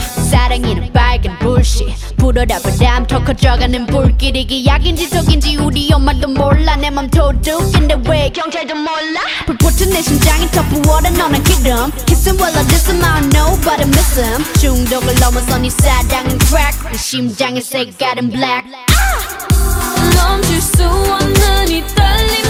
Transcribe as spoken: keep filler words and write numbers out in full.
사랑이는 빨간 불씨 불어라 바람 더 커져가는 불길 이게 약인지 속인지 우리 엄마도 몰라 내 맘 도둑인데 왜 경찰도 몰라 불붙은 내 심장이 더 부어라 너는 기름 Kissing while I diss him I don't know but I miss him 중독을 넘어서 네 사랑은 crack 내 심장의 색깔은 black 멈출 수 없는 이 떨림